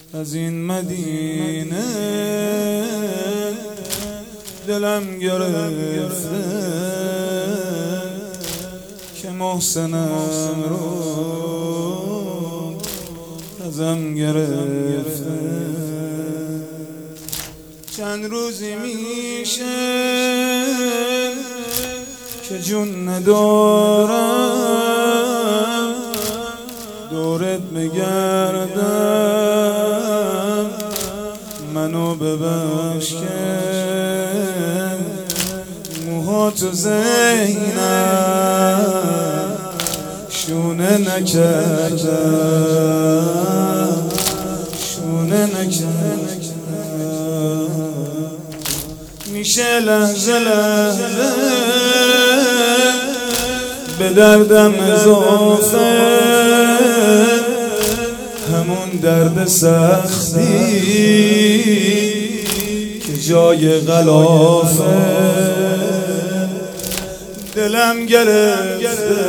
از این مدینه دلم گرفته که محسنم رو ازم گرفته. چند روزی میشه که جون ندارم دورت بگردم، منو ببخش که موهاتو زینم شونه نکردم، شونه نکردم. میشه لحظه لحظه به دردم اضافه، همون درد سختی که جای غلافه. دلم گرفته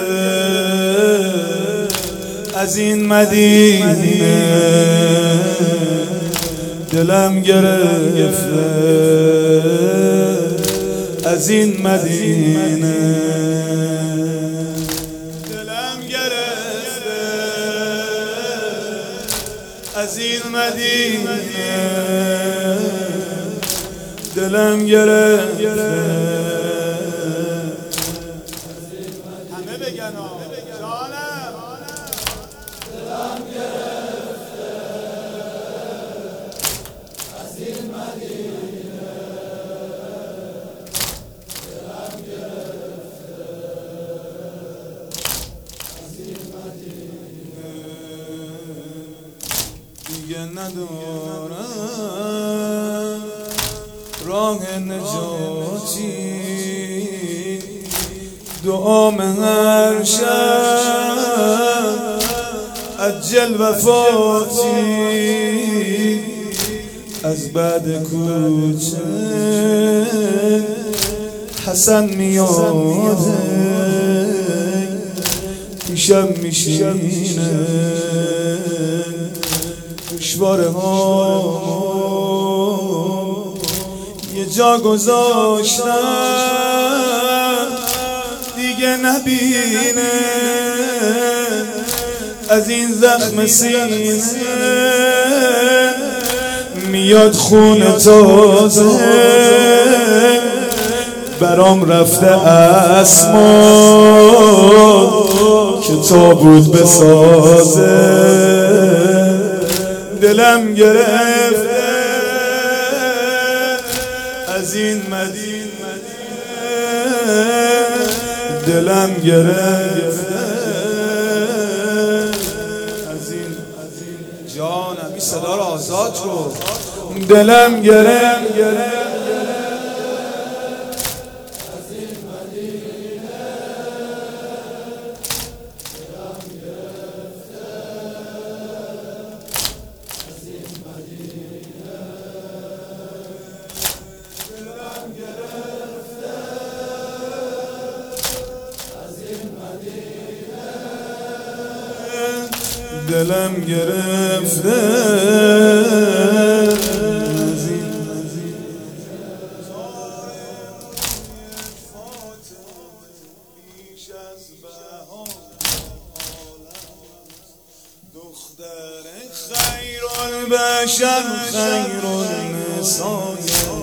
از این مدینه، دلم گرفته از این مدینه، دلم گرفته از این مدینه، دلم گرفته. همه بگن جانم دلم گرفته از این مدینه، دلم گرفته از این مدینه. دیگه ندارم راه نجاتی، دعام هر شب عجل وفاتی، از بعد کوچه حسن میاده پیشم میشینه، دشواره ها یه جا گذاشتم دیگه نبینه، از این زخم سینه میاد خون تازه، برام رفته اسما که تابوت بسازه. دلم گرفته از این مدینه، دلم گرفته از این جانم. این صدا رو آزاد کن. دلم گرفته از این مدینه، دلم گرفته از این مدینه، دلم گرفته از این مدینه، دلم گرفته از این دختر خیر البشر خیر النساء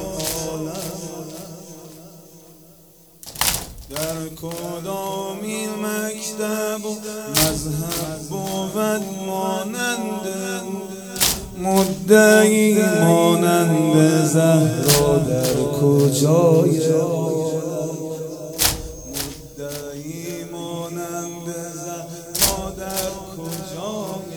در کدامین مکتب و مذهب بود مانند مدعی مانند زهرا در کجای مدعی مانند زهرا در کجای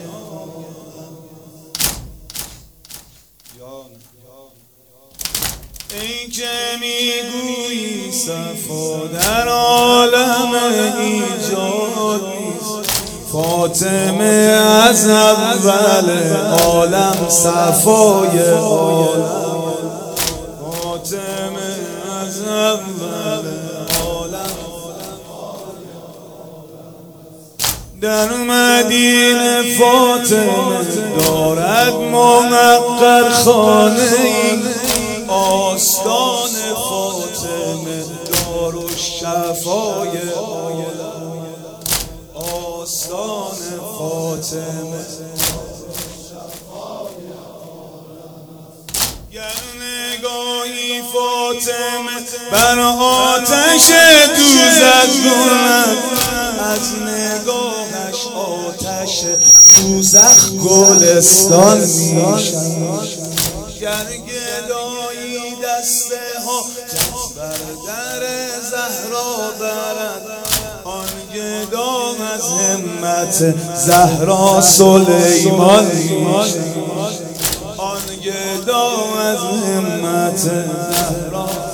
ای که میگویی صفا در عالم ایجاد نیست، فاطمه از اول عالم صفای عالم، فاطمه از اول عالم در مدینه فاطمه دارد منقر خانه ای، آستان فاطمه دارالشفای عالم، آستان فاطمه. گر نگاهی فاطمه بر آتش دوزخ کند، از نگاهش آتش دوزخ گلستان میشود. گر گدایی دسته ها بر در زهرا برد، آن گدا از همت زهرا سلیمان میشود. آن گدا از همت زهرا